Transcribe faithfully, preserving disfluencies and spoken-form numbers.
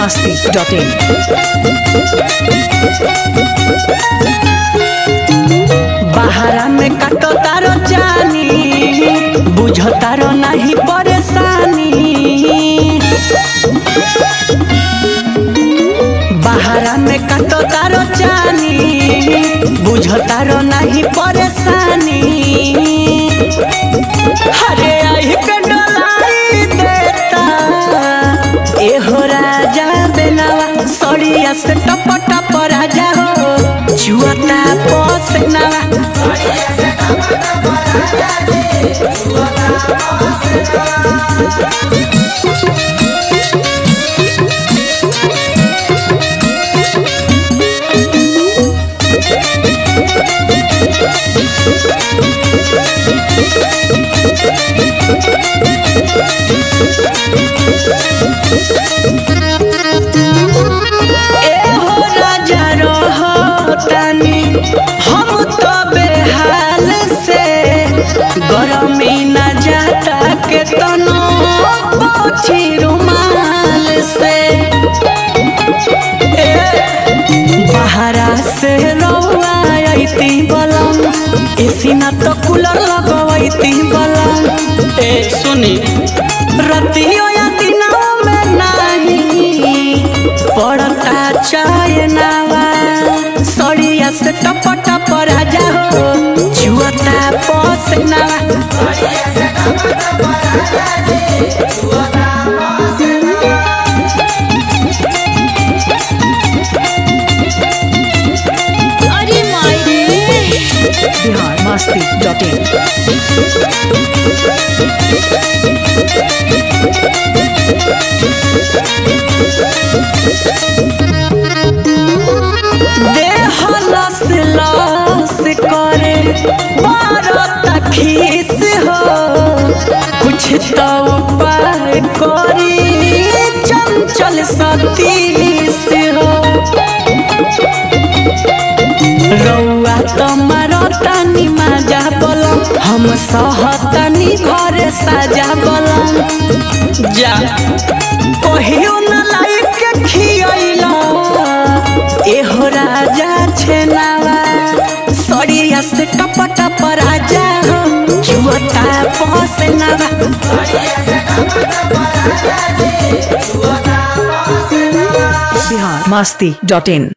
Masti dot in. बाहरा में काटो तारो जानी, बुझो तारो नहीं परेशानी। बाहरा में काटो तारो जानी, बुझो तारो नहीं परेशानी। हरे आई पे डोलाई देता एहो राजा बेनावा, सड़िया से टप टप राजा हो चुअता पोसनावा। एहो राजा रहतानी हम तो बेहाल से, गरमी न जाता के तनो पोछी रुमाल से। ए बाहरा से रउआ आईती बलम, एसी ना तो कूलर लगवैती बलम। ए सुनी रतियो या दिनों में नहीं पड़ता चायनावा, सड़िया से टप टप राजा हो चुअता पोसनावा। अरे मायरे बिहार मस्ती डॉट इन। देह लस लस करे बारत खीस हो, कुछ तो उपाय करी चंचल सतीश हो। रउआ तो मारतानी माजा बलम, हम सहतानी घरे साजा बलम। जा कहियो न लायक खियैला एहो राजा छेनावा, सड़िया से टप टप राजा हो चुअता पोसनावा। बिहार मस्ती डॉट इन।